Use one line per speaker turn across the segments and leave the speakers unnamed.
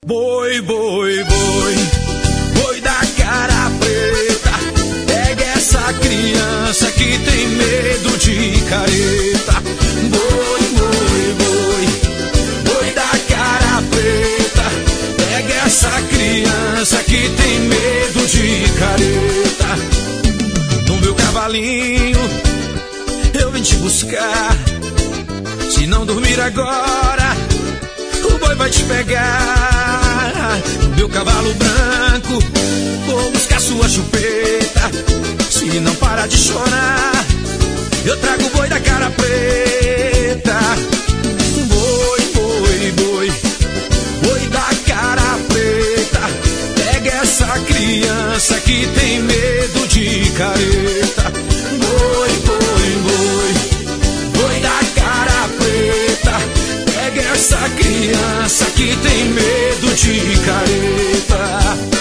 Boi, boi, boi, boi da cara preta, pega essa criança que tem medo de careta. Boi, boi, boi, boi da cara preta, pega essa criança que tem medo de careta. No meu cavalinho eu vim te buscar, se não dormir agora o boi vai te pegar. No meu cavalo branco vou buscar sua chupeta, se não parar de chorar eu trago o boi da cara preta. Boi, boi, boi, boi da cara preta, pega essa criança que tem medo de careta. Boi, boi, boi, boi da cara preta, pega essa criança que tem medo de careta.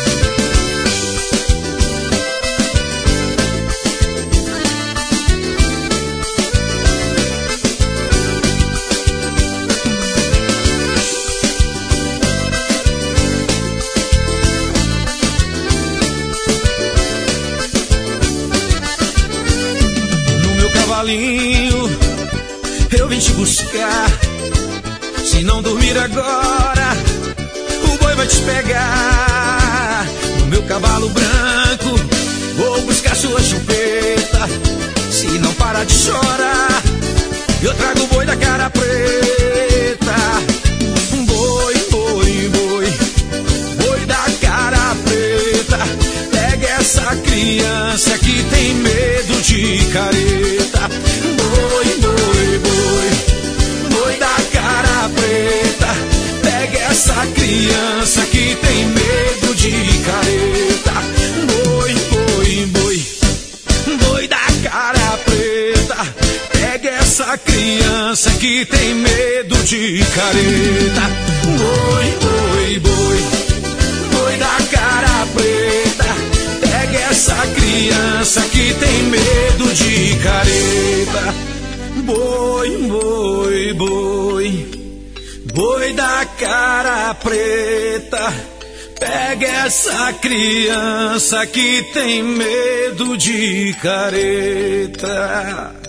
Eu vim te buscar, se não dormir agora o boi vai te pegar. No meu cavalo branco vou buscar sua chupeta, se não parar de chorar eu trago o boi da cara preta. Boi, boi, boi, boi da cara preta, pega essa criança que tem medo de careta. Boi, boi, boi, boi da cara preta, pega essa criança que tem medo de careta. Boi, boi, boi, boi da cara preta, pega essa criança que tem medo de careta. Boi, boi, boi, boi da cara preta, pega essa criança que tem medo de careta. Boi, boi, boi, boi da cara preta, pega essa criança que tem medo de careta.